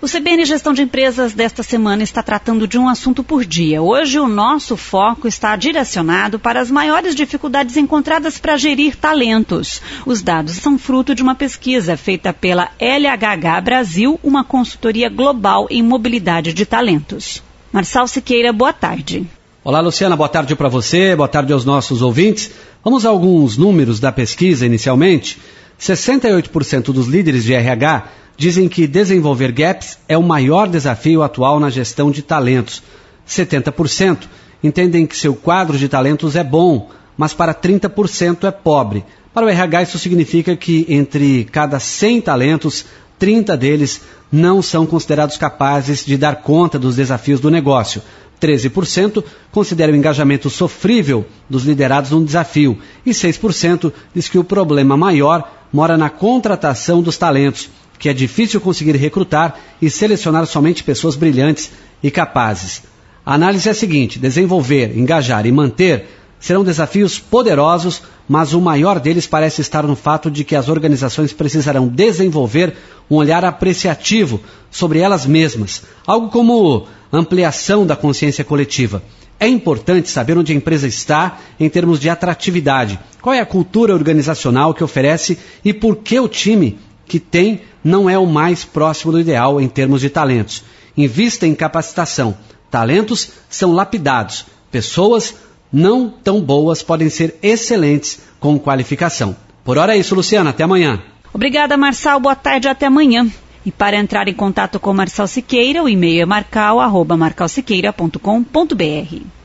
O CBN Gestão de Empresas desta semana está tratando de um assunto por dia. Hoje o nosso foco está direcionado para as maiores dificuldades encontradas para gerir talentos. Os dados são fruto de uma pesquisa feita pela LHH Brasil, uma consultoria global em mobilidade de talentos. Marçal Siqueira, boa tarde. Olá, Luciana, boa tarde para você, boa tarde aos nossos ouvintes. Vamos a alguns números da pesquisa inicialmente. 68% dos líderes de RH dizem que desenvolver gaps é o maior desafio atual na gestão de talentos. 70% entendem que seu quadro de talentos é bom, mas para 30% é pobre. Para o RH, isso significa que entre cada 100 talentos, 30 deles não são considerados capazes de dar conta dos desafios do negócio. 13% considera o engajamento sofrível dos liderados um desafio e 6% diz que o problema maior mora na contratação dos talentos, que é difícil conseguir recrutar e selecionar somente pessoas brilhantes e capazes. A análise é a seguinte: desenvolver, engajar e manter serão desafios poderosos, mas o maior deles parece estar no fato de que as organizações precisarão desenvolver um olhar apreciativo sobre elas mesmas, algo como ampliação da consciência coletiva. É importante saber onde a empresa está em termos de atratividade, qual é a cultura organizacional que oferece e por que o time que tem não é o mais próximo do ideal em termos de talentos. Invista em capacitação. Talentos são lapidados. Pessoas não tão boas podem ser excelentes com qualificação. Por hora é isso, Luciana. Até amanhã. Obrigada, Marçal. Boa tarde, até amanhã. E para entrar em contato com Marçal Siqueira, o e-mail é marcal@marcalsiqueira.com.br.